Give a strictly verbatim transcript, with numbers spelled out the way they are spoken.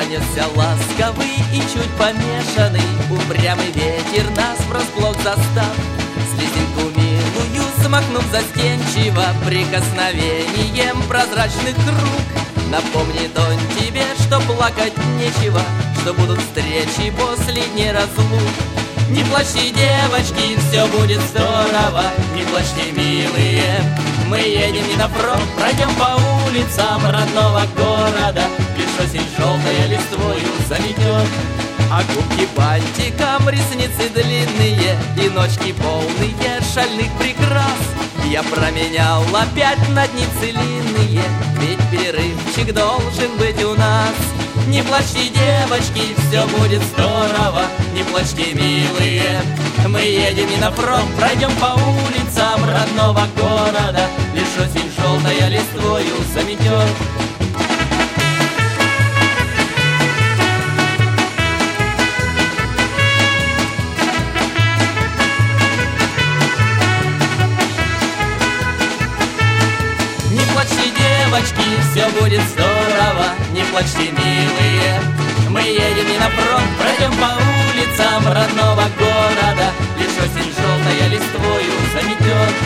Пронесся ласковый и чуть помешанный, упрямый ветер нас врасплох застав. Слезинку милую смахнув застенчиво прикосновением прозрачных рук, напомнит он тебе, что плакать нечего, что будут встречи после неразлук. Не плачьте, девочки, все будет здорово, не плачьте, милые. Мы едем не на фронт, пройдем по улицам родного города. Лишь осень желтая листвою заметет, а губки бантиком, ресницы длинные и ночки полные шальных прикрас. Я променял опять на дни целинные, ведь перерывчик должен быть у нас. Не плачьте, девочки, все будет здорово, не плачьте, милые. Мы едем не на фронт, пройдем по улицам родного города. Лишь осень желтая листвою заметет. Не плачьте, девочки, все будет здорово, не плачьте, милые. Мы едем не на фронт, пройдем по улицам родного города. Лишь осень желтая листвою заметет.